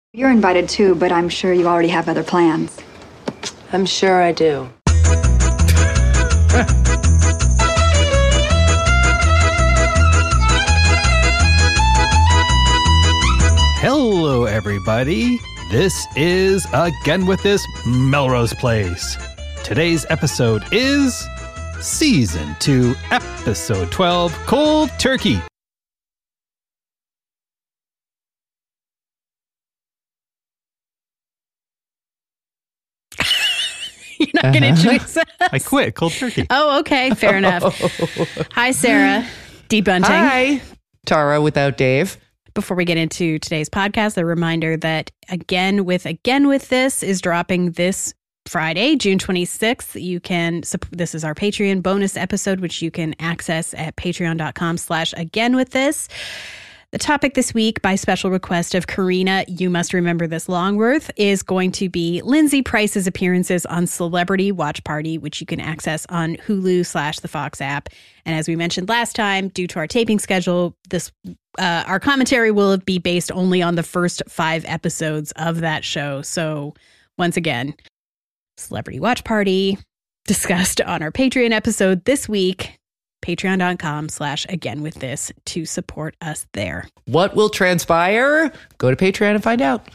You're invited too, but I'm sure you already have other plans. I'm sure I do. Hello, everybody. This is Again With This Melrose Place. Today's episode is Season 2, Episode 12, Cold Turkey. You're not going to introduce us? I quit cold turkey. Oh, okay. Fair enough. Hi, Sarah. Debunting. Hi, Tara without Dave. Before we get into today's podcast, a reminder that Again With This is dropping this Friday, June 26th. This is our Patreon bonus episode, which you can access at patreon.com/againwiththis. The topic this week, by special request of Karina, You Must Remember This Longworth, is going to be Lindsay Price's appearances on Celebrity Watch Party, which you can access on Hulu/the Fox app. And as we mentioned last time, due to our taping schedule, our commentary will be based only on the first 5 episodes of that show. So once again, Celebrity Watch Party discussed on our Patreon episode this week. Patreon.com/againwiththis to support us there. What will transpire? Go to Patreon and find out.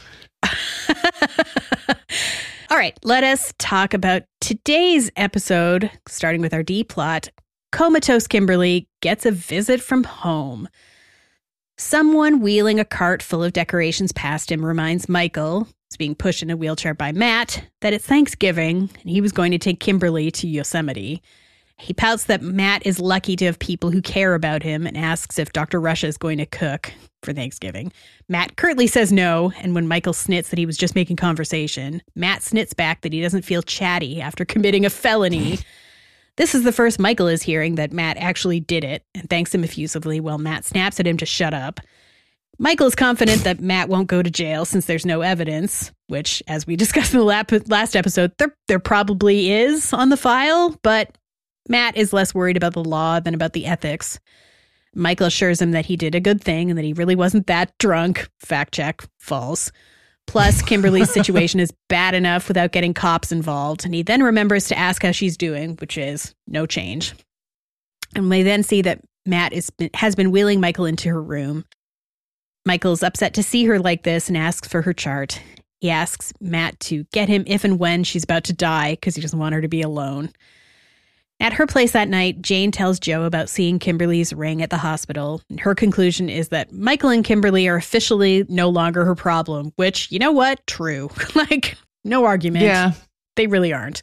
All right, let us talk about today's episode, starting with our D plot. Comatose Kimberly gets a visit from home. Someone wheeling a cart full of decorations past him reminds Michael, who's being pushed in a wheelchair by Matt, that it's Thanksgiving and he was going to take Kimberly to Yosemite. He pouts that Matt is lucky to have people who care about him and asks if Dr. Russia is going to cook for Thanksgiving. Matt curtly says no, and when Michael snits that he was just making conversation, Matt snits back that he doesn't feel chatty after committing a felony. This is the first Michael is hearing that Matt actually did it and thanks him effusively while Matt snaps at him to shut up. Michael is confident that Matt won't go to jail since there's no evidence, which, as we discussed in the last episode, there probably is on the file, but Matt is less worried about the law than about the ethics. Michael assures him that he did a good thing and that he really wasn't that drunk. Fact check, false. Plus, Kimberly's situation is bad enough without getting cops involved, and he then remembers to ask how she's doing, which is no change. And we then see that Matt has been wheeling Michael into her room. Michael's upset to see her like this and asks for her chart. He asks Matt to get him if and when she's about to die because he doesn't want her to be alone. At her place that night, Jane tells Joe about seeing Kimberly's ring at the hospital. And her conclusion is that Michael and Kimberly are officially no longer her problem, which, you know what? True. No argument. Yeah. They really aren't.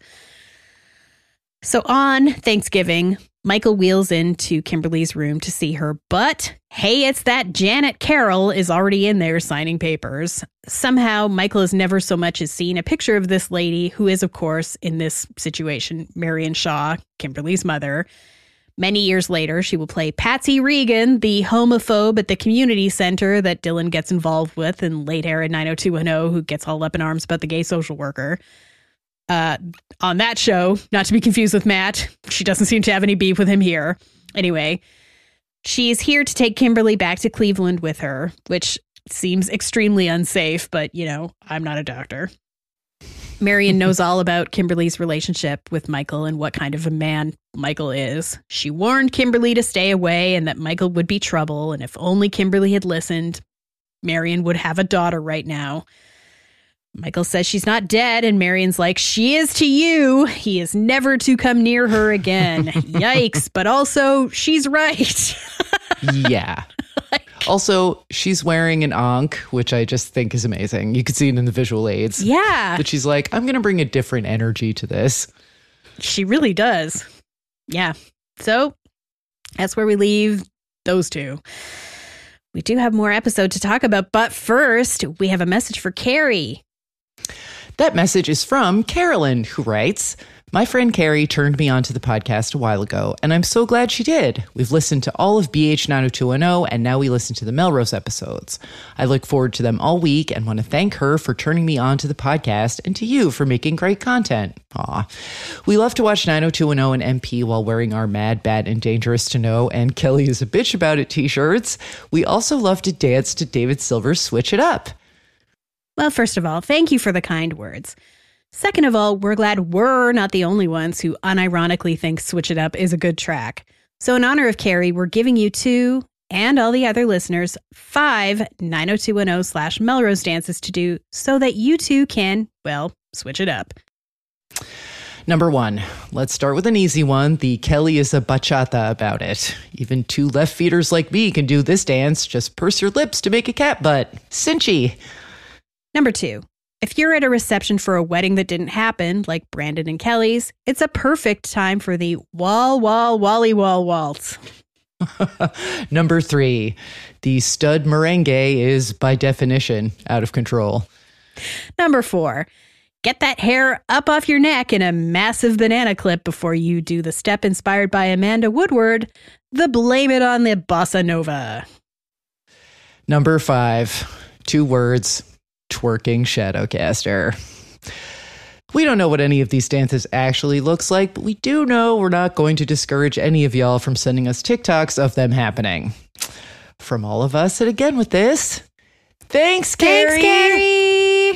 So on Thanksgiving, Michael wheels into Kimberly's room to see her, but hey, it's that Janet Carroll is already in there signing papers. Somehow, Michael has never so much as seen a picture of this lady, who is, of course, in this situation, Marion Shaw, Kimberly's mother. Many years later, she will play Patsy Regan, the homophobe at the community center that Dylan gets involved with in Late Hair at 90210, who gets all up in arms about the gay social worker. On that show, not to be confused with Matt, she doesn't seem to have any beef with him here. Anyway, she's here to take Kimberly back to Cleveland with her, which seems extremely unsafe, but, I'm not a doctor. Marion knows all about Kimberly's relationship with Michael and what kind of a man Michael is. She warned Kimberly to stay away and that Michael would be trouble, and if only Kimberly had listened, Marion would have a daughter right now. Michael says she's not dead, and Marion's like, she is to you. He is never to come near her again. Yikes, but also, she's right. Yeah. Also, she's wearing an ankh, which I just think is amazing. You can see it in the visual aids. Yeah. But she's like, I'm going to bring a different energy to this. She really does. Yeah. So that's where we leave those two. We do have more episode to talk about, but first, we have a message for Carrie. That message is from Carolyn, who writes, my friend Carrie turned me onto the podcast a while ago, and I'm so glad she did. We've listened to all of BH 90210, and now we listen to the Melrose episodes. I look forward to them all week and want to thank her for turning me on to the podcast and to you for making great content. Aw. We love to watch 90210 and MP while wearing our Mad, Bad, and Dangerous to Know and Kelly is a Bitch About It t-shirts. We also love to dance to David Silver's Switch It Up. Well, first of all, thank you for the kind words. Second of all, we're glad we're not the only ones who unironically think Switch It Up is a good track. So in honor of Carrie, we're giving you 2 and all the other listeners 5 90210/Melrose dances to do so that you too can, well, switch it up. Number 1, let's start with an easy one. The Kelly is a bachata about it. Even 2 left feeders like me can do this dance. Just purse your lips to make a cat butt. Cinchy. Number 2, if you're at a reception for a wedding that didn't happen, like Brandon and Kelly's, it's a perfect time for the wall, wally, wall waltz. Number 3, the stud merengue is, by definition, out of control. Number 4, get that hair up off your neck in a massive banana clip before you do the step inspired by Amanda Woodward, the Blame It on the Bossa Nova. Number 5, 2 words, twerking Shadowcaster. We don't know what any of these dances actually looks like, but we do know we're not going to discourage any of y'all from sending us TikToks of them happening. From all of us at Again With This, thanks, Carrie! Thanks, Carrie!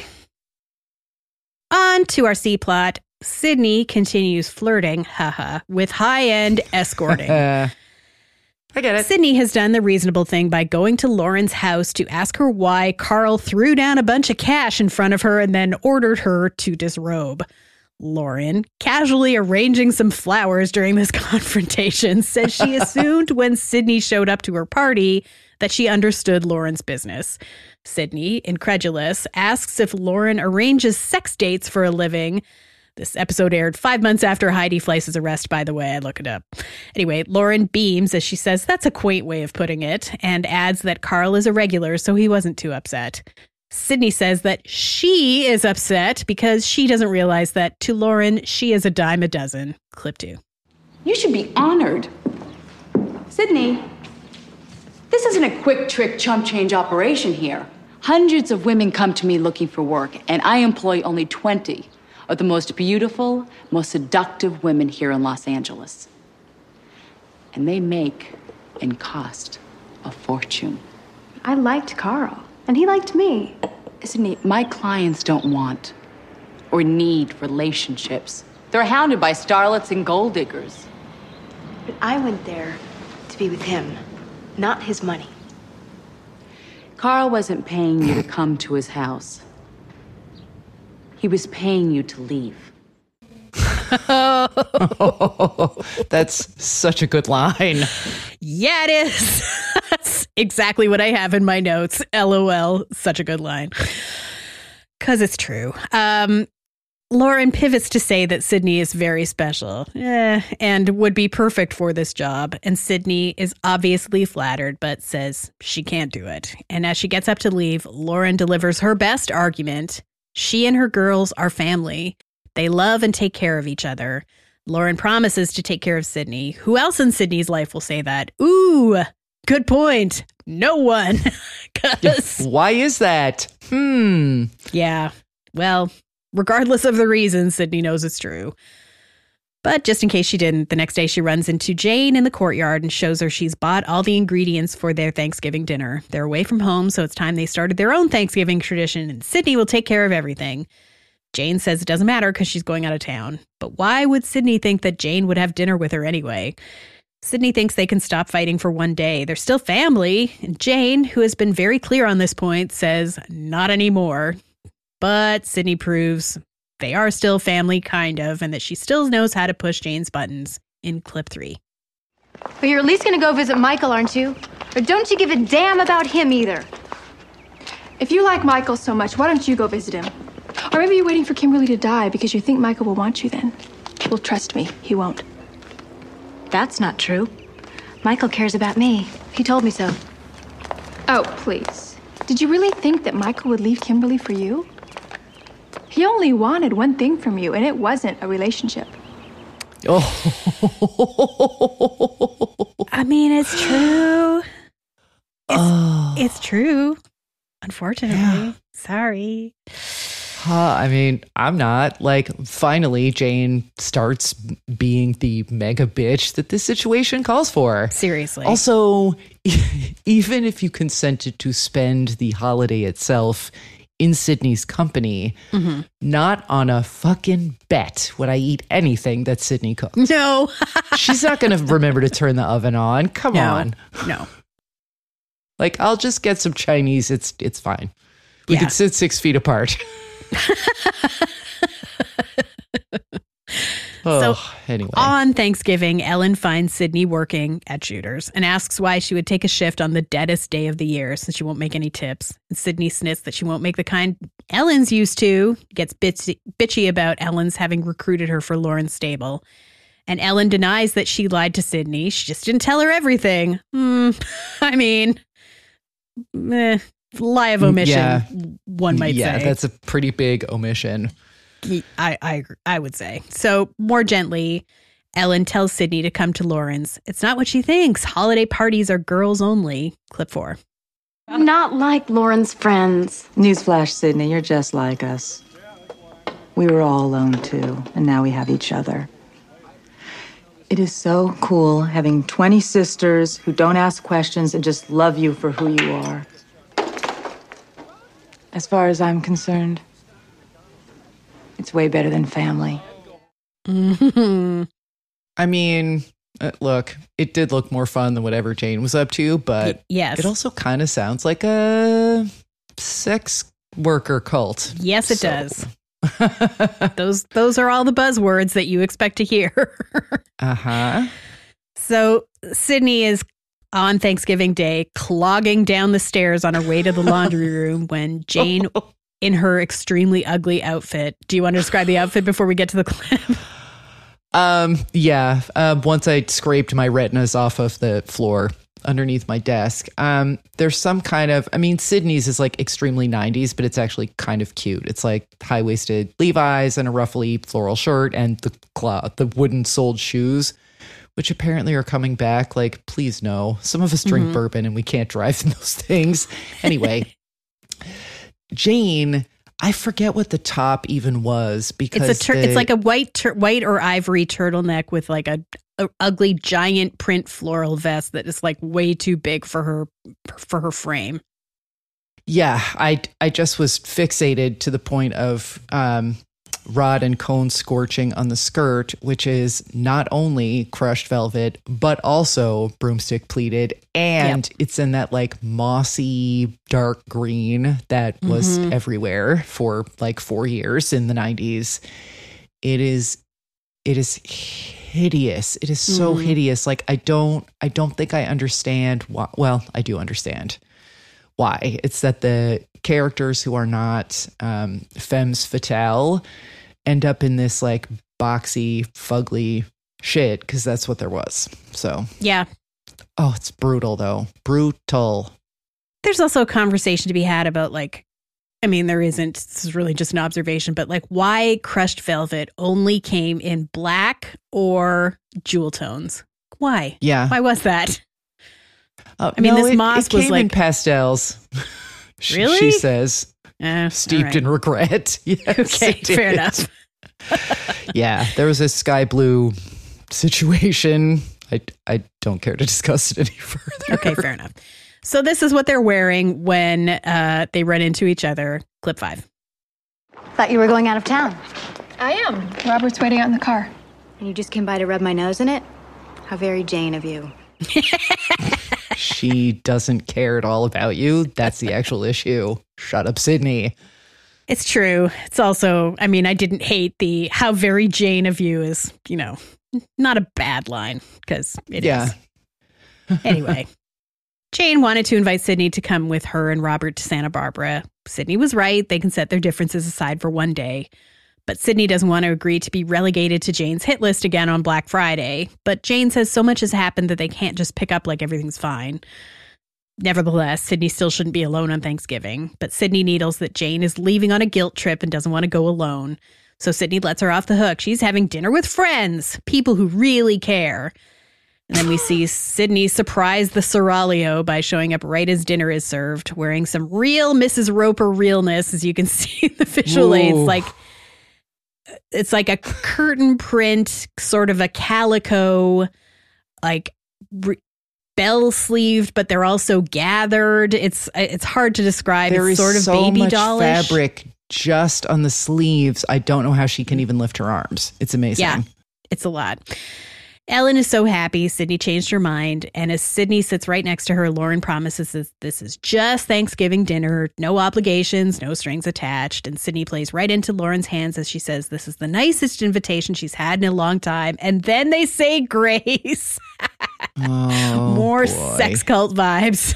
On to our C-plot. Sydney continues flirting, with high-end escorting. I get it. Sydney has done the reasonable thing by going to Lauren's house to ask her why Carl threw down a bunch of cash in front of her and then ordered her to disrobe. Lauren, casually arranging some flowers during this confrontation, says she assumed when Sydney showed up to her party that she understood Lauren's business. Sydney, incredulous, asks if Lauren arranges sex dates for a living. This episode aired 5 months after Heidi Fleiss's arrest, by the way. I look it up. Anyway, Lauren beams as she says that's a quaint way of putting it, and adds that Carl is a regular, so he wasn't too upset. Sydney says that she is upset because she doesn't realize that to Lauren, she is a dime a dozen. Clip 2. You should be honored. Sydney, this isn't a quick trick chump change operation here. Hundreds of women come to me looking for work, and I employ only 20 of the most beautiful, most seductive women here in Los Angeles. And they make and cost a fortune. I liked Carl, and he liked me. Sydney, my clients don't want or need relationships. They're hounded by starlets and gold diggers. But I went there to be with him, not his money. Carl wasn't paying you to come to his house. He was paying you to leave. That's such a good line. Yeah, it is. That's exactly what I have in my notes. LOL. Such a good line. Because it's true. Lauren pivots to say that Sydney is very special and would be perfect for this job. And Sydney is obviously flattered, but says she can't do it. And as she gets up to leave, Lauren delivers her best argument. She and her girls are family. They love and take care of each other. Lauren promises to take care of Sydney. Who else in Sydney's life will say that? Ooh, good point. No one. Why is that? Yeah. Well, regardless of the reason, Sydney knows it's true. But just in case she didn't, the next day she runs into Jane in the courtyard and shows her she's bought all the ingredients for their Thanksgiving dinner. They're away from home, so it's time they started their own Thanksgiving tradition, and Sydney will take care of everything. Jane says it doesn't matter because she's going out of town. But why would Sydney think that Jane would have dinner with her anyway? Sydney thinks they can stop fighting for one day. They're still family. And Jane, who has been very clear on this point, says not anymore. But Sydney proves they are still family, kind of, and that she still knows how to push Jane's buttons in clip 3. But you're at least gonna go visit Michael, aren't you? Or don't you give a damn about him either? If you like Michael so much, why don't you go visit him? Or maybe you're waiting for Kimberly to die because you think Michael will want you then. Well, trust me, he won't. That's not true. Michael cares about me. He told me so. Oh, please. Did you really think that Michael would leave Kimberly for you? He only wanted one thing from you, and it wasn't a relationship. Oh. I mean, it's true. It's true. Unfortunately. Yeah. Sorry. I mean, I'm not. Like, finally, Jane starts being the mega bitch that this situation calls for. Seriously. Also, even if you consented to spend the holiday itself in Sydney's company, not on a fucking bet would I eat anything that Sydney cooks. No. She's not going to remember to turn the oven on. Come on. No. Like, I'll just get some Chinese. It's fine. We Yeah. could sit 6 feet apart. Anyway. On Thanksgiving, Ellen finds Sydney working at Shooters and asks why she would take a shift on the deadest day of the year since she won't make any tips. And Sydney snits that she won't make the kind Ellen's used to, gets bitchy about Ellen's having recruited her for Lauren's stable. And Ellen denies that she lied to Sydney. She just didn't tell her everything. I mean, lie of omission, one might say. Yeah, that's a pretty big omission. I would say. So more gently, Ellen tells Sydney to come to Lauren's. It's not what she thinks. Holiday parties are girls only. Clip 4. I'm not like Lauren's friends. Newsflash, Sydney, you're just like us. We were all alone too, and now we have each other. It is so cool having 20 sisters who don't ask questions and just love you for who you are. As far as I'm concerned, it's way better than family. I mean, look, it did look more fun than whatever Jane was up to, but yes. It also kind of sounds like a sex worker cult. Yes, it does. Those are all the buzzwords that you expect to hear. Uh-huh. So Sydney is on Thanksgiving Day clogging down the stairs on her way to the laundry room when Jane, in her extremely ugly outfit. Do you want to describe the outfit before we get to the clip? Once I scraped my retinas off of the floor underneath my desk, there's some kind of, I mean, Sydney's is like extremely 90s, but it's actually kind of cute. It's like high-waisted Levi's and a ruffly floral shirt and the wooden soled shoes, which apparently are coming back. Like, please no. Some of us drink bourbon and we can't drive in those things. Anyway, Jane, I forget what the top even was because it's like a white or ivory turtleneck with like a ugly giant print floral vest that is like way too big for her frame. Yeah, I just was fixated to the point of rod and cone scorching on the skirt, which is not only crushed velvet, but also broomstick pleated. And It's in that like mossy dark green that was everywhere for like 4 years in the 90s. It is hideous. It is so hideous. Like, I don't think I understand why. Well, I do understand why. It's that the characters who are not femmes fatale end up in this like boxy, fugly shit, because that's what there was. So yeah. Oh, it's brutal though. Brutal. There's also a conversation to be had about like, I mean, there isn't, this is really just an observation, but like why crushed velvet only came in black or jewel tones. Why? Yeah. Why was that? I mean, this moss it was came like in pastels. Really? She says, steeped right. in regret. Yes, okay, fair enough. Yeah, there was a sky blue situation. I don't care to discuss it any further. Okay, fair enough. So this is what they're wearing when they run into each other. Clip 5. Thought you were going out of town. I am. Robert's waiting out in the car. And you just came by to rub my nose in it? How very Jane of you. She doesn't care at all about you. That's the actual issue. Shut up, Sydney. It's true. It's also, I mean, I didn't hate the how very Jane of you is, you know, not a bad line because it is. Anyway, Jane wanted to invite Sydney to come with her and Robert to Santa Barbara. Sydney was right. They can set their differences aside for one day. But Sydney doesn't want to agree to be relegated to Jane's hit list again on Black Friday. But Jane says so much has happened that they can't just pick up like everything's fine. Nevertheless, Sydney still shouldn't be alone on Thanksgiving. But Sydney needles that Jane is leaving on a guilt trip and doesn't want to go alone. So Sydney lets her off the hook. She's having dinner with friends, people who really care. And then we see Sydney surprise the seraglio by showing up right as dinner is served, wearing some real Mrs. Roper realness, as you can see in the visual aids. It's like a curtain print, sort of a calico, like bell-sleeved, but they're also gathered. It's hard to describe. There it's is sort of so baby much dollish fabric just on the sleeves. I don't know how she can even lift her arms. It's amazing. Yeah, it's a lot. Ellen is so happy Sydney changed her mind, and as Sydney sits right next to her, Lauren promises that this is just Thanksgiving dinner, no obligations, no strings attached, and Sydney plays right into Lauren's hands as she says this is the nicest invitation she's had in a long time, and then they say grace. More sex cult vibes.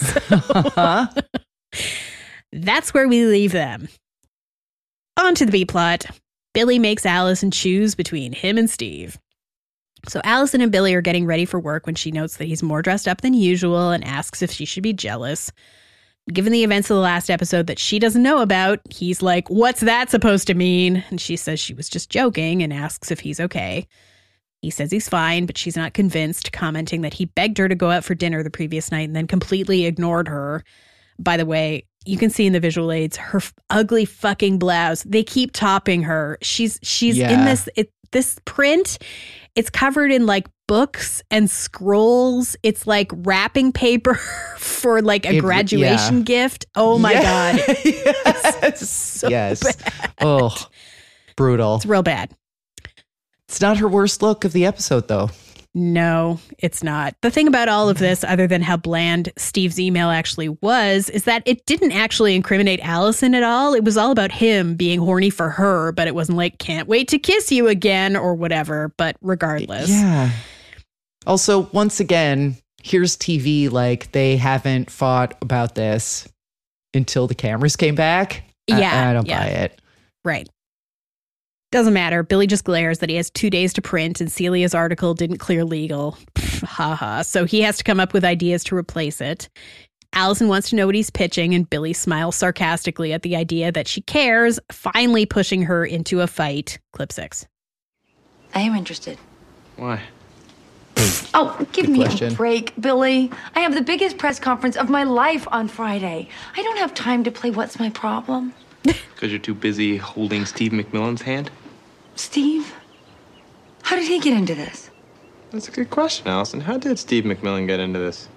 That's where we leave them. On to the B-plot. Billy makes Allison choose between him and Steve. So Allison and Billy are getting ready for work when she notes that he's more dressed up than usual and asks if she should be jealous. Given the events of the last episode that she doesn't know about, he's like, "What's that supposed to mean?" And she says she was just joking and asks if he's okay. He says he's fine, but she's not convinced, commenting that he begged her to go out for dinner the previous night and then completely ignored her. By the way, you can see in the visual aids, her ugly fucking blouse. They keep topping her. She's in this print. It's covered in like books and scrolls. It's like wrapping paper for like a graduation gift. Oh my God. Yes. So yes. bad. Oh, brutal. It's real bad. It's not her worst look of the episode, though. No, it's not. The thing about all of this, other than how bland Steve's email actually was, is that it didn't actually incriminate Allison at all. It was all about him being horny for her, but it wasn't like, "Can't wait to kiss you again," or whatever. But regardless. Yeah. Also, once again, here's TV like they haven't fought about this until the cameras came back. Yeah. I don't buy it. Right. Doesn't matter. Billy just glares that he has 2 days to print and Celia's article didn't clear legal. Haha. So he has to come up with ideas to replace it. Allison wants to know what he's pitching, and Billy smiles sarcastically at the idea that she cares, finally pushing her into a fight. Clip 6. I am interested. Why? Oh, give Good me question. a break, Billy. I have the biggest press conference of my life on Friday. I don't have time to play What's My Problem? Because you're too busy holding Steve McMillan's hand? Steve? How did he get into this? That's a good question, Allison. How did Steve McMillan get into this?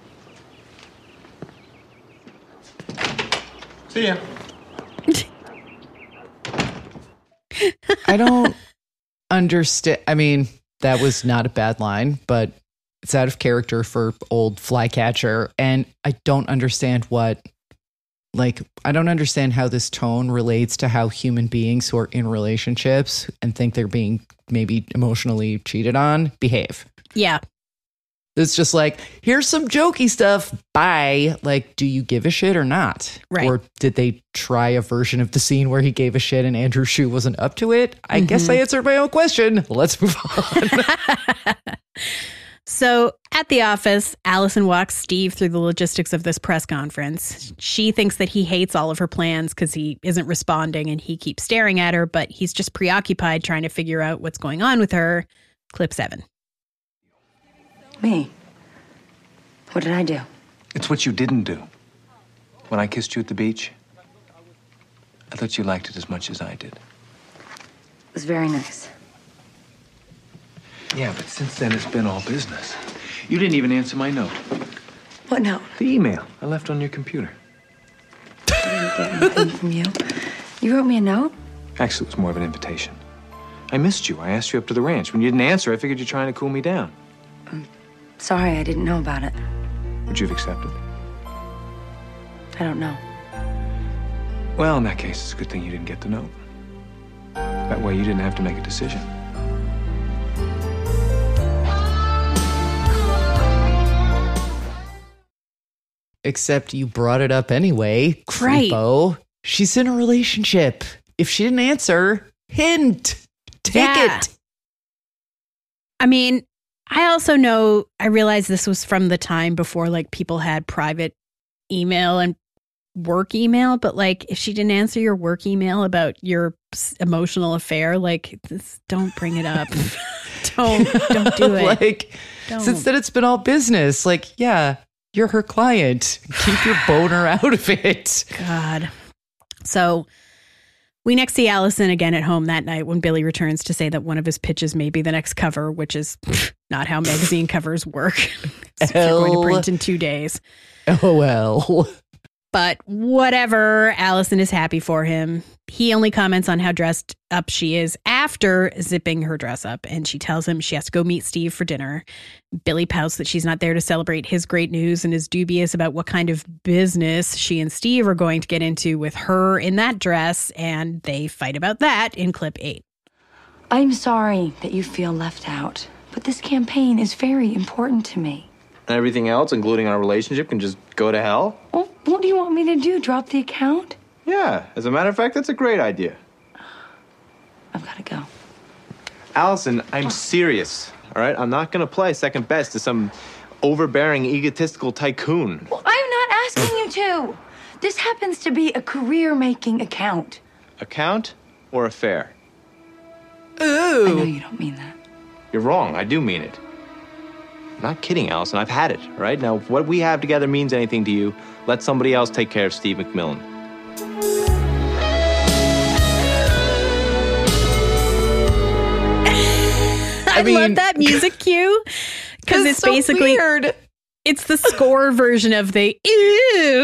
See ya. I don't understand. I mean, that was not a bad line, but it's out of character for old Flycatcher. And I don't understand I don't understand how this tone relates to how human beings who are in relationships and think they're being maybe emotionally cheated on behave. Yeah. It's just like, here's some jokey stuff. Bye. Like, do you give a shit or not? Right. Or did they try a version of the scene where he gave a shit and Andrew Shue wasn't up to it? I guess I answered my own question. Let's move on. So at the office, Allison walks Steve through the logistics of this press conference. She thinks that he hates all of her plans because he isn't responding and he keeps staring at her, but he's just preoccupied trying to figure out what's going on with her. Clip 7. Me? What did I do? It's what you didn't do. When I kissed you at the beach, I thought you liked it as much as I did. It was very nice. Yeah, but since then it's been all business. You didn't even answer my note. What note? The email I left on your computer. I didn't get anything from you. You wrote me a note? Actually, it was more of an invitation. I missed you. I asked you up to the ranch. When you didn't answer, I figured you're trying to cool me down. Sorry, I didn't know about it. Would you have accepted? I don't know. Well, in that case, it's a good thing you didn't get the note. That way you didn't have to make a decision. Except you brought it up anyway, creepo. Right. She's in a relationship. If she didn't answer, hint. Take it. I mean, I realize this was from the time before like people had private email and work email, but like if she didn't answer your work email about your emotional affair, like don't bring it up. don't do it. Like, since then it's been all business. Like, yeah, you're her client. Keep your boner out of it. God. So We next see Allison again at home that night when Billy returns to say that one of his pitches may be the next cover, which is not how magazine covers work. So you're going to print in 2 days. Oh, well. But whatever, Allison is happy for him. He only comments on how dressed up she is after zipping her dress up, and she tells him she has to go meet Steve for dinner. Billy pouts that she's not there to celebrate his great news and is dubious about what kind of business she and Steve are going to get into with her in that dress, and they fight about that in clip 8. I'm sorry that you feel left out, but this campaign is very important to me. And everything else, including our relationship, can just go to hell? Well, what do you want me to do? Drop the account? Yeah, as a matter of fact, that's a great idea. I've got to go. Allison, I'm serious, all right? I'm not going to play second best to some overbearing, egotistical tycoon. Well, I'm not asking you to. This happens to be a career-making account. Account or affair? Ooh. I know you don't mean that. You're wrong. I do mean it. I'm not kidding, Allison. I've had it, right? Now, if what we have together means anything to you, let somebody else take care of Steve McMillan. I love that music cue because it's so basically weird. It's the score version of the ew.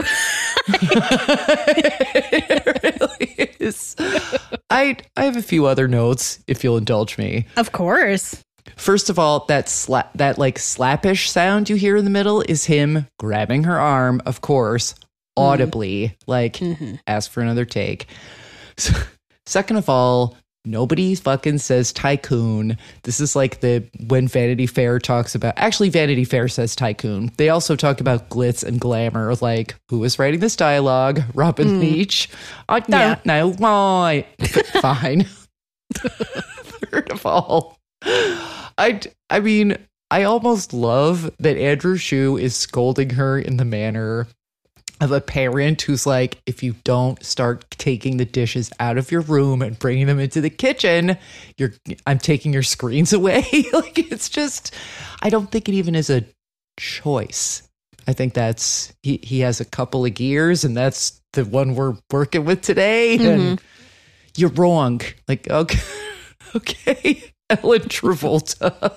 It really is. I have a few other notes if you'll indulge me. Of course. First of all, that like slappish sound you hear in the middle is him grabbing her arm, of course, audibly, ask for another take. So, second of all, nobody fucking says tycoon. This is like when Vanity Fair talks about, actually Vanity Fair says tycoon. They also talk about glitz and glamour, like who is writing this dialogue? Robin Leach. I don't know why. Fine. Third of all, I mean, I almost love that Andrew Shue is scolding her in the manner of a parent who's like, if you don't start taking the dishes out of your room and bringing them into the kitchen, I'm taking your screens away. Like, it's just, I don't think it even is a choice. I think that's, he has a couple of gears and that's the one we're working with today. And you're wrong. Like, okay. Ellen Travolta.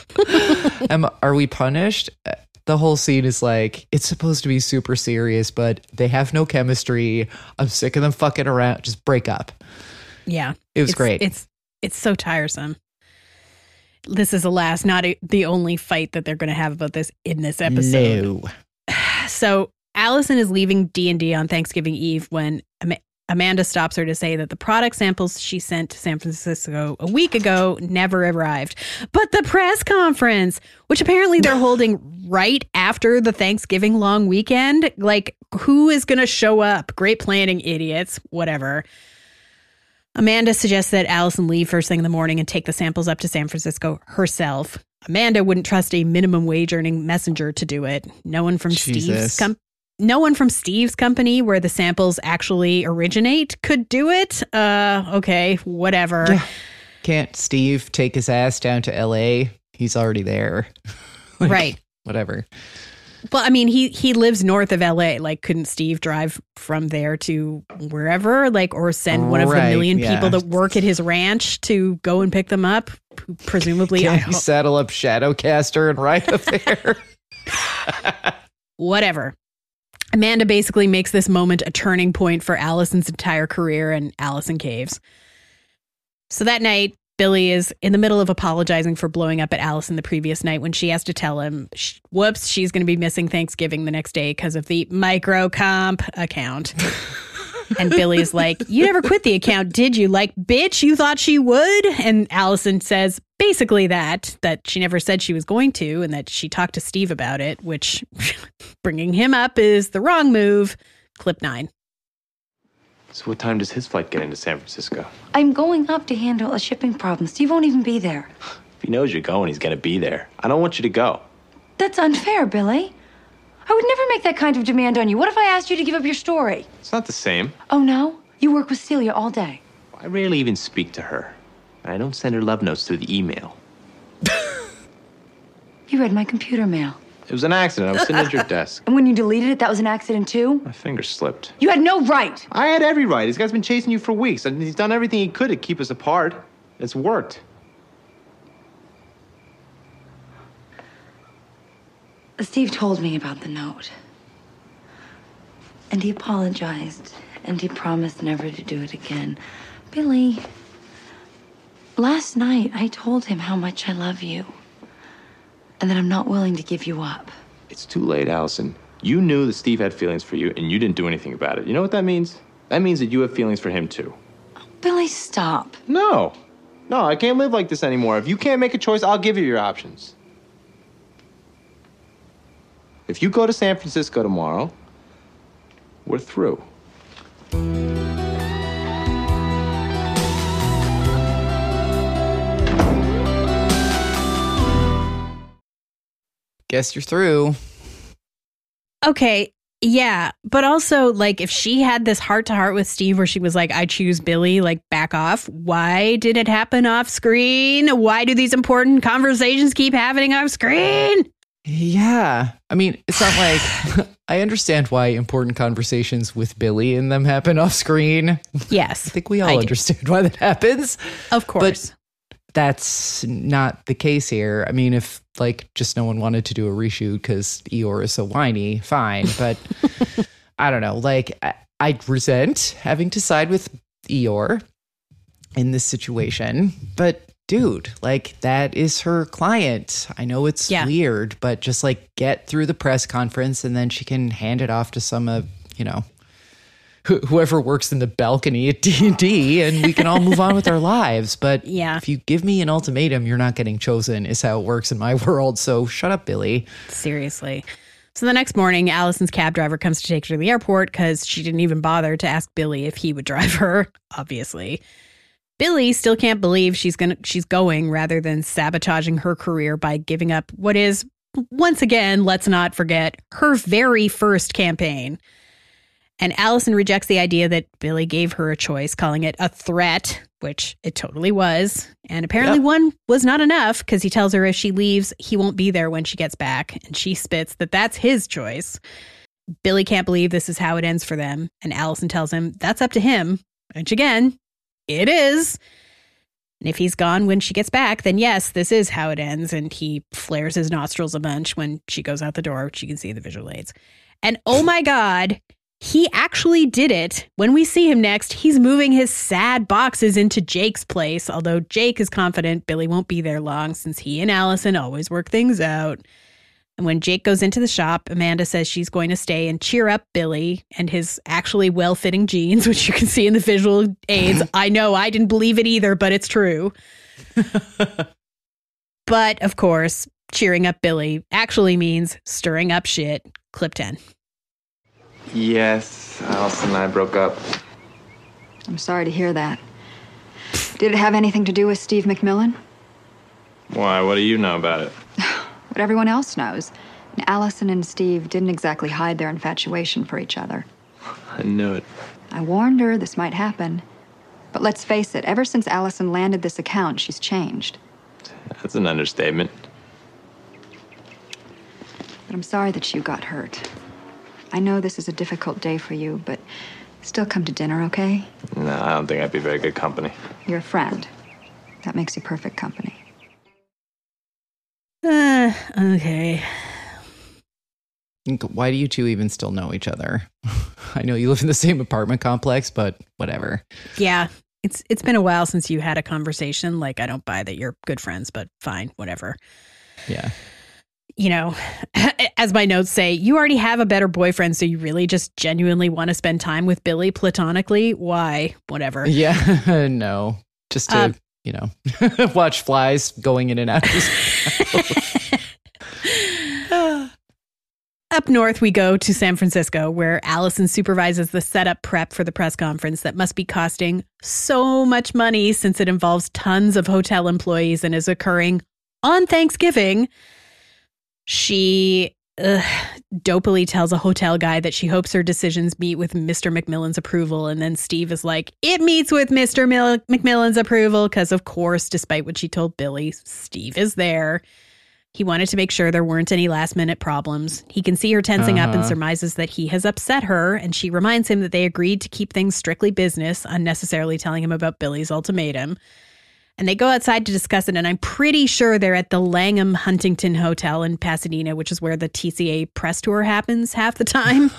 Are we punished? The whole scene is like, it's supposed to be super serious, but they have no chemistry. I'm sick of them fucking around. Just break up. Yeah. It was great. It's so tiresome. This is not the only fight that they're going to have about this in this episode. No. So Allison is leaving D&D on Thanksgiving Eve when Amanda stops her to say that the product samples she sent to San Francisco a week ago never arrived. But the press conference, which apparently they're holding right after the Thanksgiving long weekend, like, who is going to show up? Great planning, idiots, whatever. Amanda suggests that Allison leave first thing in the morning and take the samples up to San Francisco herself. Amanda wouldn't trust a minimum wage earning messenger to do it. No one from Steve's company, where the samples actually originate, could do it. Okay, whatever. Yeah. Can't Steve take his ass down to LA? He's already there. Like, right. Whatever. Well, I mean, he lives north of LA. Like, couldn't Steve drive from there to wherever? Like, or send one of the million people that work at his ranch to go and pick them up? Presumably. Can't he saddle up Shadowcaster and ride up there? Whatever. Amanda basically makes this moment a turning point for Allison's entire career, and Allison caves. So that night, Billy is in the middle of apologizing for blowing up at Allison the previous night when she has to tell him, whoops, she's going to be missing Thanksgiving the next day because of the microcomp account. And Billy's like, you never quit the account, did you? Like, bitch, you thought she would? And Allison says basically that she never said she was going to, and that she talked to Steve about it, which bringing him up is the wrong move. Clip 9. So what time does his flight get into San Francisco? I'm going up to handle a shipping problem. Steve won't even be there. If he knows you're going, he's going to be there. I don't want you to go. That's unfair, Billy. I would never make that kind of demand on you. What if I asked you to give up your story? It's not the same. Oh, no? You work with Celia all day. I rarely even speak to her. And I don't send her love notes through the email. You read my computer mail. It was an accident. I was sitting at your desk. And when you deleted it, that was an accident too? My finger slipped. You had no right. I had every right. This guy's been chasing you for weeks, and he's done everything he could to keep us apart. It's worked. Steve told me about the note. And he apologized. And he promised never to do it again. Billy, last night I told him how much I love you. And that I'm not willing to give you up. It's too late, Allison. You knew that Steve had feelings for you, and you didn't do anything about it. You know what that means? That means that you have feelings for him, too. Billy, stop. No, I can't live like this anymore. If you can't make a choice, I'll give you your options. If you go to San Francisco tomorrow, we're through. Guess you're through. Okay, yeah. But also, like, if she had this heart-to-heart with Steve where she was like, I choose Billy, like, back off, why did it happen off screen? Why do these important conversations keep happening off screen? Yeah. I mean, it's not like I understand why important conversations with Billy and them happen off screen. Yes. I think we all understand why that happens. Of course. But that's not the case here. I mean, if like just no one wanted to do a reshoot because Eeyore is so whiny, fine. But I don't know. Like, I resent having to side with Eeyore in this situation. But dude, like, that is her client. I know it's weird, but just like get through the press conference and then she can hand it off to some whoever works in the balcony at D&D and we can all move on with our lives. But if you give me an ultimatum, you're not getting chosen is how it works in my world. So shut up, Billy. Seriously. So the next morning, Allison's cab driver comes to take her to the airport because she didn't even bother to ask Billy if he would drive her, obviously. Billy still can't believe she's going rather than sabotaging her career by giving up what is, once again, let's not forget, her very first campaign. And Allison rejects the idea that Billy gave her a choice, calling it a threat, which it totally was. And apparently one was not enough because he tells her if she leaves, he won't be there when she gets back. And she spits that that's his choice. Billy can't believe this is how it ends for them. And Allison tells him that's up to him, which again, it is. And if he's gone when she gets back, then yes, this is how it ends. And he flares his nostrils a bunch when she goes out the door, which you can see in the visual aids. And oh my God, he actually did it. When we see him next, he's moving his sad boxes into Jake's place, although Jake is confident Billy won't be there long since he and Allison always work things out. And when Jake goes into the shop, Amanda says she's going to stay and cheer up Billy and his actually well-fitting jeans, which you can see in the visual aids. I know, I didn't believe it either, but it's true. But, of course, cheering up Billy actually means stirring up shit. Clip 10. Yes, Allison and I broke up. I'm sorry to hear that. Did it have anything to do with Steve McMillan? Why? What do you know about it? What everyone else knows. Allison and Steve didn't exactly hide their infatuation for each other. I knew it. I warned her this might happen. But let's face it, ever since Allison landed this account, she's changed. That's an understatement. But I'm sorry that you got hurt. I know this is a difficult day for you, but still come to dinner, okay? No, I don't think I'd be very good company. You're a friend. That makes you perfect company. Okay. Why do you two even still know each other? I know you live in the same apartment complex, but whatever. Yeah, it's been a while since you had a conversation. Like, I don't buy that you're good friends, but fine, whatever. Yeah. You know, as my notes say, you already have a better boyfriend, so you really just genuinely want to spend time with Billy platonically? Why? Whatever. Yeah, no. Just to, watch flies going in and out of his mouth. Up north, we go to San Francisco, where Allison supervises the setup prep for the press conference that must be costing so much money since it involves tons of hotel employees and is occurring on Thanksgiving. She dopily tells a hotel guy that she hopes her decisions meet with Mr. McMillan's approval. And then Steve is like, it meets with Mr. McMillan's approval. Because, of course, despite what she told Billy, Steve is there. He wanted to make sure there weren't any last-minute problems. He can see her tensing up and surmises that he has upset her, and she reminds him that they agreed to keep things strictly business, unnecessarily telling him about Billy's ultimatum. And they go outside to discuss it, and I'm pretty sure they're at the Langham Huntington Hotel in Pasadena, which is where the TCA press tour happens half the time.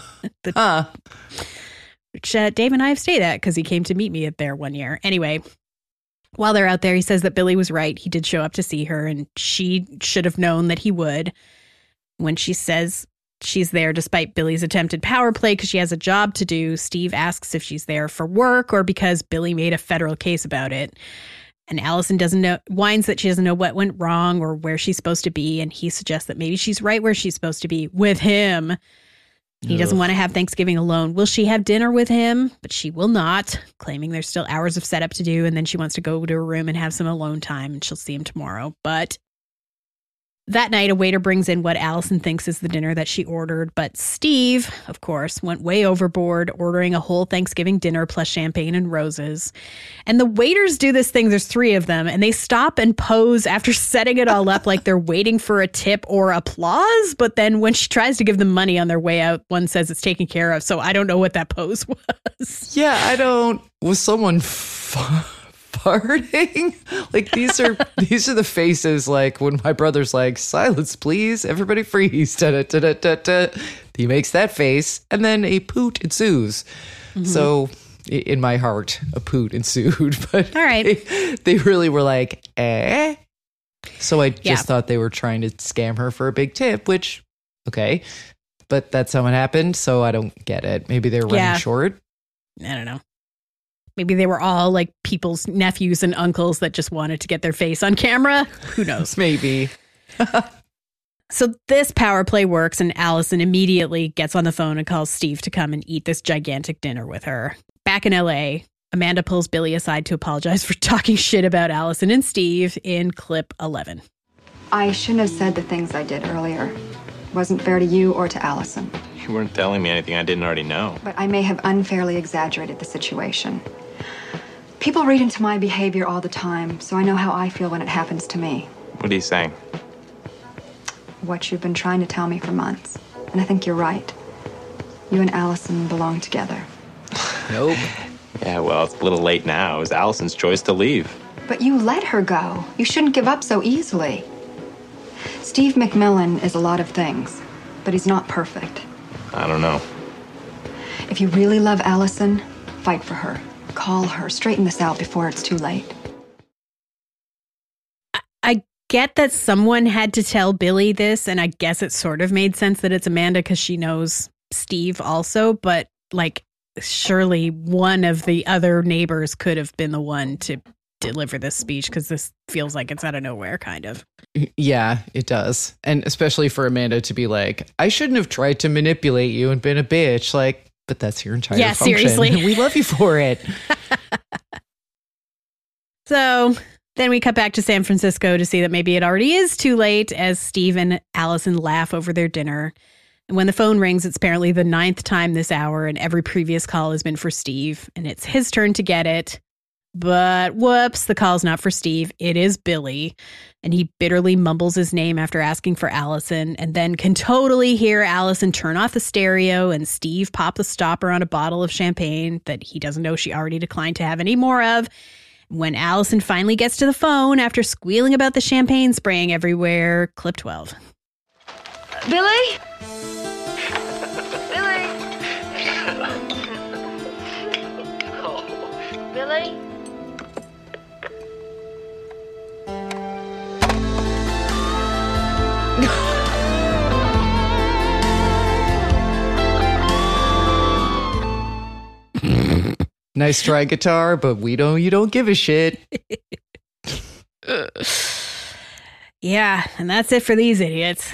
Which Dave and I have stayed at because he came to meet me there one year. Anyway, while they're out there, he says that Billy was right. He did show up to see her, and she should have known that he would. When she says she's there despite Billy's attempted power play because she has a job to do, Steve asks if she's there for work or because Billy made a federal case about it. And Allison whines that she doesn't know what went wrong or where she's supposed to be. And he suggests that maybe she's right where she's supposed to be, with him. He doesn't want to have Thanksgiving alone. Will she have dinner with him? But she will not, claiming there's still hours of setup to do. And then she wants to go to her room and have some alone time, and she'll see him tomorrow. But that night, a waiter brings in what Allison thinks is the dinner that she ordered. But Steve, of course, went way overboard, ordering a whole Thanksgiving dinner plus champagne and roses. And the waiters do this thing. There's 3 of them. And they stop and pose after setting it all up like they're waiting for a tip or applause. But then when she tries to give them money on their way out, one says it's taken care of. So I don't know what that pose was. Yeah, was someone farting? Like these are the faces, like when my brother's like, silence please, everybody freeze, da-da-da-da-da-da. He makes that face and then a poot ensues. So in my heart a poot ensued, but all right, they really were like, eh. So I just thought they were trying to scam her for a big tip, which okay, but that's how it happened. So I don't get it. Maybe they're running short. I don't know. Maybe they were all like people's nephews and uncles that just wanted to get their face on camera. Who knows? Maybe. So this power play works, and Allison immediately gets on the phone and calls Steve to come and eat this gigantic dinner with her. Back in LA, Amanda pulls Billy aside to apologize for talking shit about Allison and Steve in clip 11. I shouldn't have said the things I did earlier. It wasn't fair to you or to Allison. You weren't telling me anything I didn't already know. But I may have unfairly exaggerated the situation. People read into my behavior all the time, so I know how I feel when it happens to me. What are you saying? What you've been trying to tell me for months. And I think you're right. You and Allison belong together. Nope. Yeah, well, it's a little late now. It was Allison's choice to leave. But you let her go. You shouldn't give up so easily. Steve McMillan is a lot of things, but he's not perfect. I don't know. If you really love Allison, fight for her. Call her. Straighten this out before it's too late. I get that someone had to tell Billy this, and I guess it sort of made sense that it's Amanda because she knows Steve also, but like surely one of the other neighbors could have been the one to deliver this speech, because this feels like it's out of nowhere, kind of. Yeah, it does. And especially for Amanda to be like, I shouldn't have tried to manipulate you and been a bitch. Like, but that's your entire function. Seriously. We love you for it. So then we cut back to San Francisco to see that maybe it already is too late, as Steve and Allison laugh over their dinner. And when the phone rings, it's apparently the 9th time this hour, and every previous call has been for Steve, and it's his turn to get it. But whoops, the call's not for Steve. It is Billy. And he bitterly mumbles his name after asking for Allison, and then can totally hear Allison turn off the stereo and Steve pop the stopper on a bottle of champagne that he doesn't know she already declined to have any more of. When Allison finally gets to the phone after squealing about the champagne spraying everywhere, clip 12. Billy? Billy? Nice try, guitar, but you don't give a shit. Yeah, and that's it for these idiots.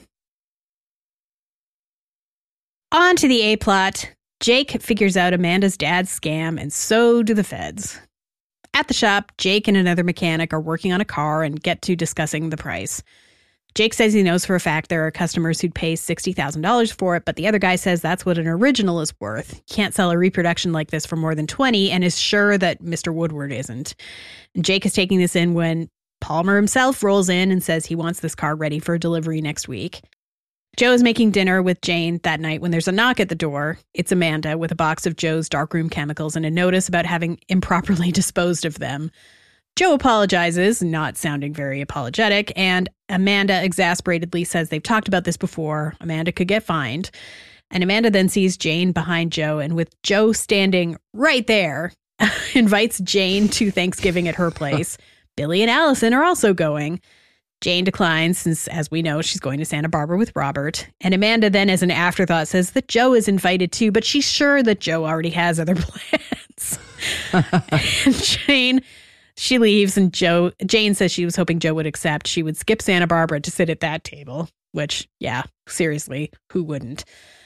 On to the A-plot. Jake figures out Amanda's dad's scam, and so do the feds. At the shop, Jake and another mechanic are working on a car and get to discussing the price. Jake says he knows for a fact there are customers who'd pay $60,000 for it, but the other guy says that's what an original is worth. Can't sell a reproduction like this for more than $20, and is sure that Mr. Woodward isn't. And Jake is taking this in when Palmer himself rolls in and says he wants this car ready for delivery next week. Joe is making dinner with Jane that night when there's a knock at the door. It's Amanda with a box of Joe's darkroom chemicals and a notice about having improperly disposed of them. Joe apologizes, not sounding very apologetic, and Amanda exasperatedly says they've talked about this before. Amanda could get fined. And Amanda then sees Jane behind Joe, and with Joe standing right there, invites Jane to Thanksgiving at her place. Billy and Allison are also going. Jane declines since, as we know, she's going to Santa Barbara with Robert. And Amanda then, as an afterthought, says that Joe is invited too, but she's sure that Joe already has other plans. And Jane, she leaves, and Jane says she was hoping Joe would accept. She would skip Santa Barbara to sit at that table, which, yeah, seriously, who wouldn't?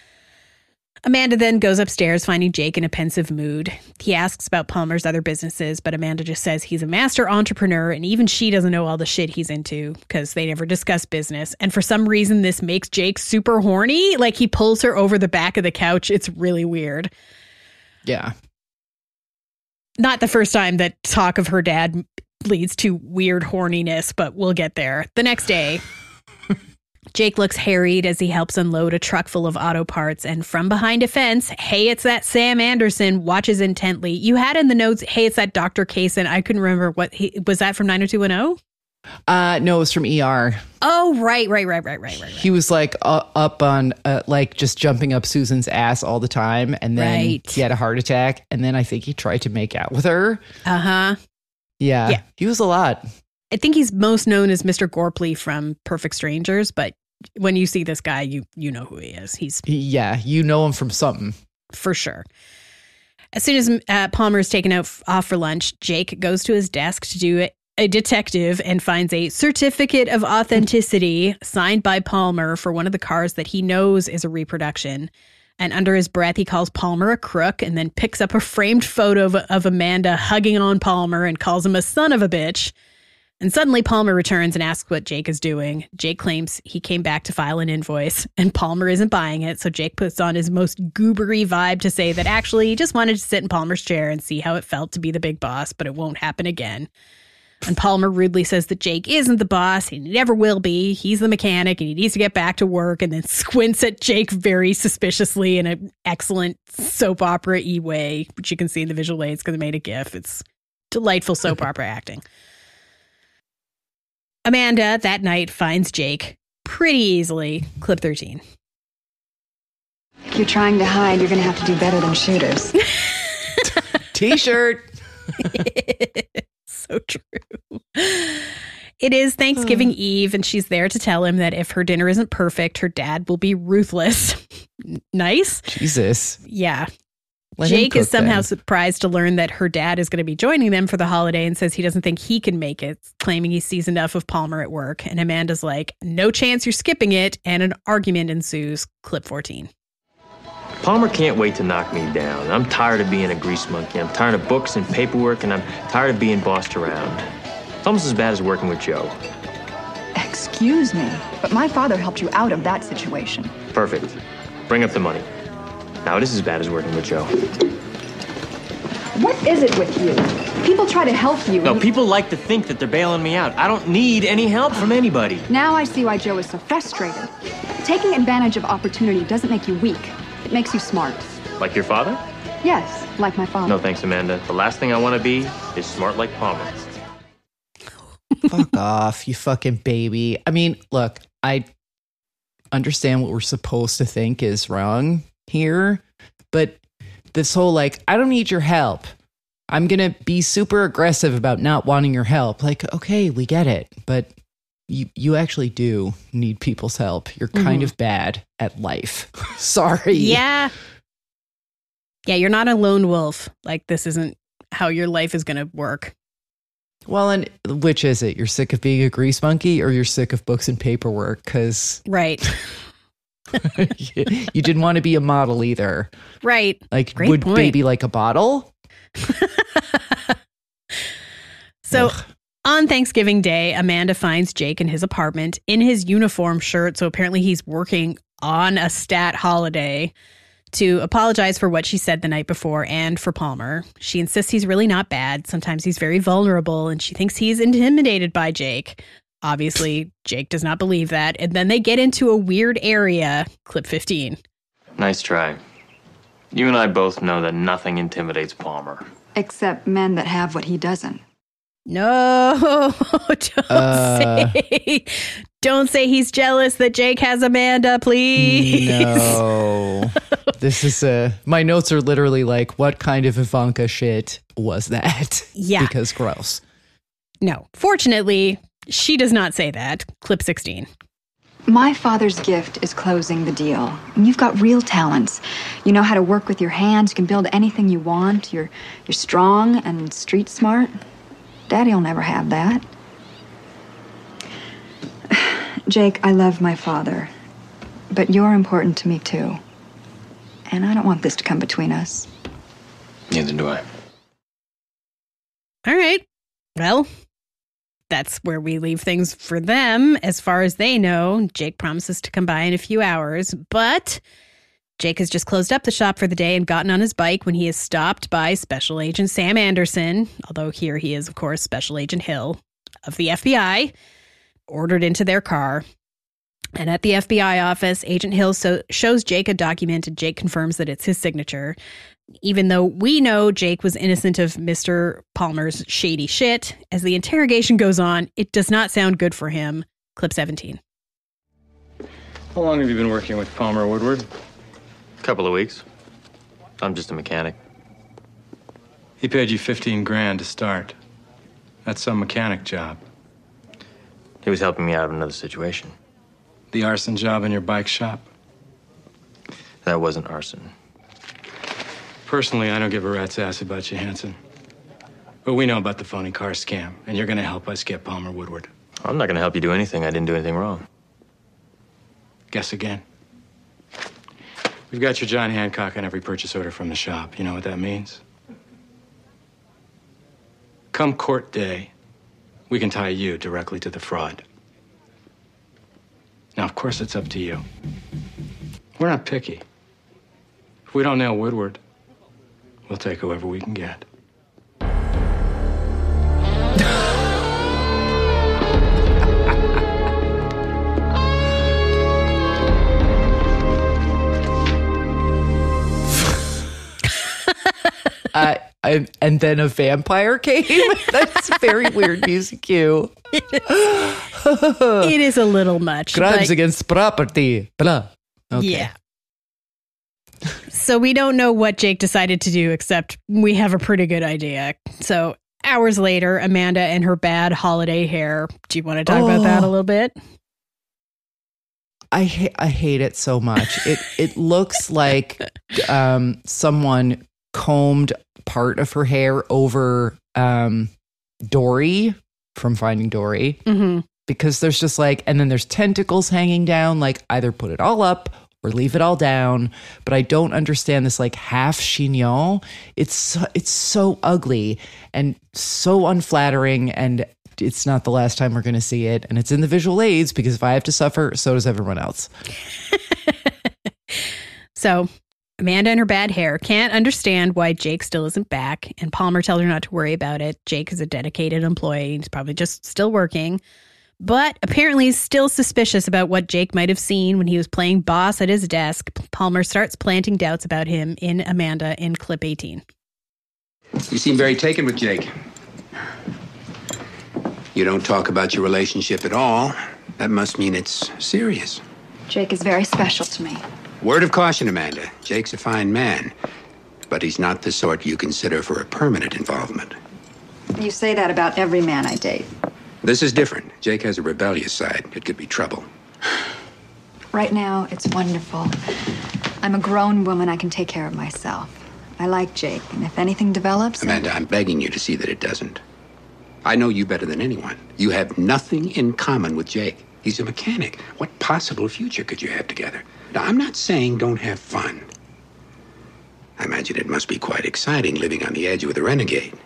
Amanda then goes upstairs, finding Jake in a pensive mood. He asks about Palmer's other businesses, but Amanda just says he's a master entrepreneur, and even she doesn't know all the shit he's into because they never discuss business. And for some reason, this makes Jake super horny. Like, he pulls her over the back of the couch. It's really weird. Yeah. Not the first time that talk of her dad leads to weird horniness, but we'll get there. The next day, Jake looks harried as he helps unload a truck full of auto parts, and from behind a fence, hey, it's that Sam Anderson, watches intently. You had in the notes, hey, it's that Dr. Kaysen. I couldn't remember was that from 90210? No, it was from ER. Oh, right. He was like up on like just jumping up Susan's ass all the time, and then he had a heart attack, and then I think he tried to make out with her. Uh-huh. Yeah. He was a lot. I think he's most known as Mr. Gorpley from Perfect Strangers, but when you see this guy, you know who he is. You know him from something. For sure. As soon as Palmer is taken off for lunch, Jake goes to his desk to do a detective and finds a certificate of authenticity signed by Palmer for one of the cars that he knows is a reproduction. And under his breath, he calls Palmer a crook and then picks up a framed photo of Amanda hugging on Palmer and calls him a son of a bitch. And suddenly Palmer returns and asks what Jake is doing. Jake claims he came back to file an invoice, and Palmer isn't buying it. So Jake puts on his most goobery vibe to say that actually he just wanted to sit in Palmer's chair and see how it felt to be the big boss, but it won't happen again. And Palmer rudely says that Jake isn't the boss. He never will be. He's the mechanic and he needs to get back to work, and then squints at Jake very suspiciously in an excellent soap opera-y way, which you can see in the visual aids because I made a GIF. It's delightful soap opera acting. Amanda, that night, finds Jake pretty easily. Clip 13. If you're trying to hide, you're going to have to do better than shooters. T-shirt. So true. It is Thanksgiving Eve, and she's there to tell him that if her dinner isn't perfect, her dad will be ruthless. Nice. Jesus. Yeah. Let him Jake cook is somehow then. surprised to learn that her dad is going to be joining them for the holiday and says he doesn't think he can make it, claiming he sees enough of Palmer at work. And Amanda's like, no chance you're skipping it. And an argument ensues. Clip 14. Palmer can't wait to knock me down. I'm tired of being a grease monkey. I'm tired of books and paperwork, and I'm tired of being bossed around. It's almost as bad as working with Joe. Excuse me, but my father helped you out of that situation. Perfect. Bring up the money. Now it is as bad as working with Joe. What is it with you? People try to help you. No, people like to think that they're bailing me out. I don't need any help from anybody. Now I see why Joe is so frustrated. Taking advantage of opportunity doesn't make you weak. It makes you smart. Like your father? Yes, like my father. No thanks, Amanda. The last thing I want to be is smart like Palmer. Fuck off, you fucking baby. I mean, look, I understand what we're supposed to think is wrong here, but this whole like, I don't need your help. I'm going to be super aggressive about not wanting your help. Like, okay, we get it, but you actually do need people's help. You're kind of bad at life. Sorry. Yeah. Yeah, you're not a lone wolf. Like, this isn't how your life is going to work. Well, and which is it? You're sick of being a grease monkey, or you're sick of books and paperwork? Because right. You didn't want to be a model either. Right. Like, great would point. baby like a bottle? So on Thanksgiving Day, Amanda finds Jake in his apartment in his uniform shirt. So apparently he's working on a stat holiday. to apologize for what she said the night before and for Palmer. She insists he's really not bad. Sometimes he's very vulnerable, and she thinks he's intimidated by Jake. Obviously, Jake does not believe that. And then they get into a weird area. Clip 15. Nice try. You and I both know that nothing intimidates Palmer. Except men that have what he doesn't. No, don't say he's jealous that Jake has Amanda, please. No. My notes are literally like, what kind of Ivanka shit was that? Yeah. Because gross. No, fortunately, she does not say that. Clip 16. My father's gift is closing the deal. And you've got real talents. You know how to work with your hands. You can build anything you want. You're strong and street smart. Daddy'll never have that. Jake, I love my father. But you're important to me, too. And I don't want this to come between us. Neither do I. All right. Well, that's where we leave things for them. As far as they know, Jake promises to come by in a few hours, but Jake has just closed up the shop for the day and gotten on his bike when he is stopped by Special Agent Sam Anderson, although here he is, of course, Special Agent Hill of the FBI, ordered into their car. And at the FBI office, Agent Hill shows Jake a document, and Jake confirms that it's his signature. Even though we know Jake was innocent of Mr. Palmer's shady shit, as the interrogation goes on, it does not sound good for him. Clip 17. How long have you been working with Palmer Woodward? Couple of weeks. I'm just a mechanic. He paid you $15,000 to start. That's some mechanic job. He was helping me out of another situation. The arson job in your bike shop? That wasn't arson. Personally, I don't give a rat's ass about you, Hanson. But we know about the phony car scam, and you're going to help us get Palmer Woodward. I'm not going to help you do anything. I didn't do anything wrong. Guess again. We've got your John Hancock on every purchase order from the shop. You know what that means? Come court day, we can tie you directly to the fraud. Now, of course, it's up to you. We're not picky. If we don't nail Woodward, we'll take whoever we can get. And then a vampire came. That's a very weird music cue. It is a little much. Crimes against property. Blah. Okay. Yeah. So we don't know what Jake decided to do, except we have a pretty good idea. So hours later, Amanda and her bad holiday hair. Do you want to talk about that a little bit? I hate it so much. It looks like someone combed part of her hair over Dory from Finding Dory. Mm-hmm. Because there's just like, and then there's tentacles hanging down, like either put it all up or leave it all down. But I don't understand this like half chignon. It's so ugly and so unflattering, and it's not the last time we're going to see it. And it's in the visual aids because if I have to suffer, so does everyone else. So Amanda and her bad hair can't understand why Jake still isn't back, and Palmer tells her not to worry about it. Jake is a dedicated employee. He's probably just still working. But apparently he's still suspicious about what Jake might have seen when he was playing boss at his desk. Palmer starts planting doubts about him in Amanda in clip 18. You seem very taken with Jake. You don't talk about your relationship at all. That must mean it's serious. Jake is very special to me. Word of caution, Amanda. Jake's a fine man, but he's not the sort you consider for a permanent involvement. You say that about every man I date. This is different. Jake has a rebellious side. It could be trouble. Right now, it's wonderful. I'm a grown woman. I can take care of myself. I like Jake, and if anything develops... Amanda, I'm begging you to see that it doesn't. I know you better than anyone. You have nothing in common with Jake. He's a mechanic. What possible future could you have together? Now, I'm not saying don't have fun. I imagine it must be quite exciting living on the edge with a renegade.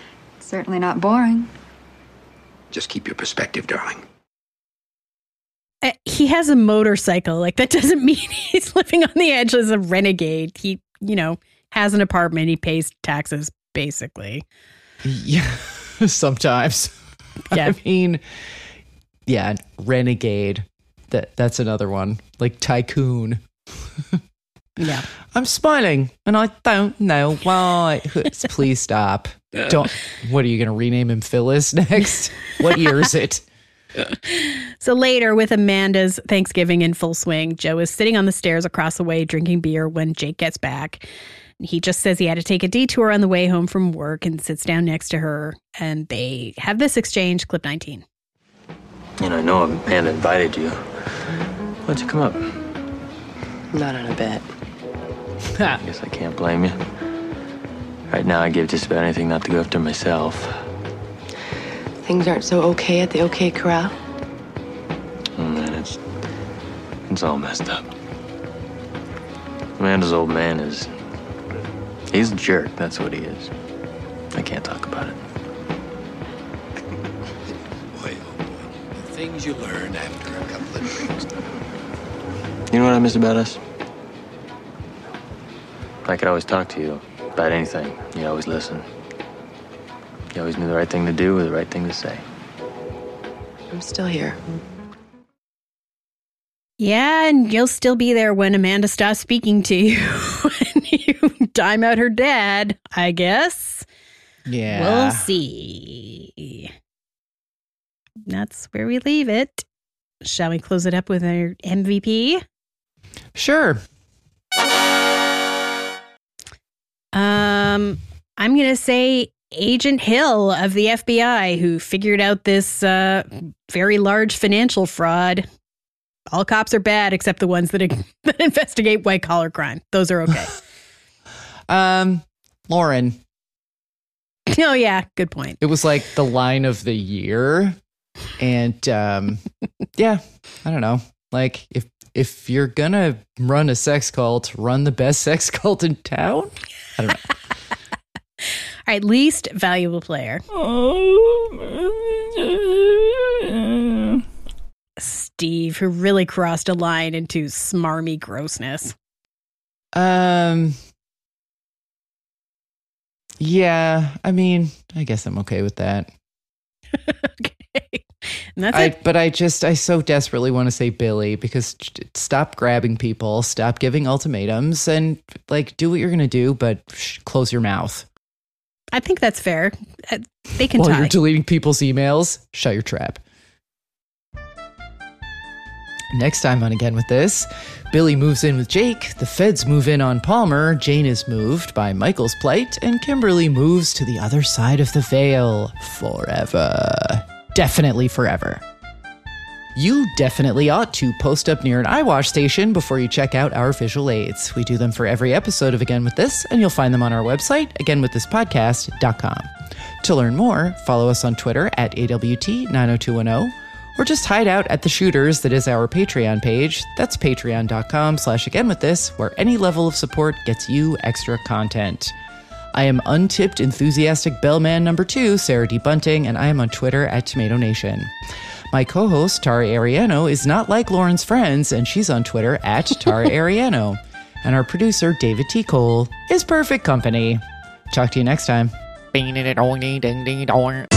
Certainly not boring. Just keep your perspective, darling. He has a motorcycle. Like, that doesn't mean he's living on the edge as a renegade. He, has an apartment. He pays taxes, basically. Yeah, sometimes. Yeah. I mean, yeah, renegade. That's another one. Like tycoon. Yeah. I'm smiling and I don't know why. Please stop. Don't. What are you going to rename him Phyllis next? What year is it? So later, with Amanda's Thanksgiving in full swing, Joe is sitting on the stairs across the way drinking beer when Jake gets back. He just says he had to take a detour on the way home from work and sits down next to her. And they have this exchange, clip 19. I know Amanda invited you. Why don't you come up? Not on a bet. I guess I can't blame you. Right now, I give just about anything not to go after myself. Things aren't so okay at the OK Corral. Oh, man, it's all messed up. Amanda's old man he's a jerk, that's what he is. I can't talk about it. Boy, oh boy, the things you learn after a couple of drinks. You know what I miss about us? I could always talk to you about anything. You always listen. You always knew the right thing to do or the right thing to say. I'm still here. Yeah, and you'll still be there when Amanda stops speaking to you. And you dime out her dad, I guess. Yeah. We'll see. That's where we leave it. Shall we close it up with our MVP? Sure. I'm going to say Agent Hill of the FBI, who figured out this very large financial fraud. All cops are bad except the ones that investigate white-collar crime. Those are okay. Lauren. Oh, yeah. Good point. It was like the line of the year. And yeah, I don't know. Like, if you're going to run a sex cult, run the best sex cult in town? I don't know. All right, least valuable player. Steve, who really crossed a line into smarmy grossness. Yeah, I mean, I guess I'm okay with that. Okay. And that's it. But I so desperately want to say Billy, because stop grabbing people, stop giving ultimatums, and like do what you're going to do, but close your mouth. I think that's fair. They can While tie. you're deleting people's emails, shut your trap. Next time on Again With This, Billy moves in with Jake, the feds move in on Palmer, Jane is moved by Michael's plight, and Kimberly moves to the other side of the veil forever. Definitely forever. You definitely ought to post up near an eyewash station before you check out our visual aids. We do them for every episode of Again With This, and you'll find them on our website, againwiththispodcast.com. To learn more, follow us on Twitter at AWT90210, or just hide out at the Shooters, that is our Patreon page. That's patreon.com/againwiththis, where any level of support gets you extra content. I am untipped enthusiastic bellman number 2, Sarah D. Bunting, and I am on Twitter at Tomato Nation. My co-host, Tara Ariano, is not like Lauren's friends, and she's on Twitter at Tara Ariano. And our producer, David T. Cole, is perfect company. Talk to you next time.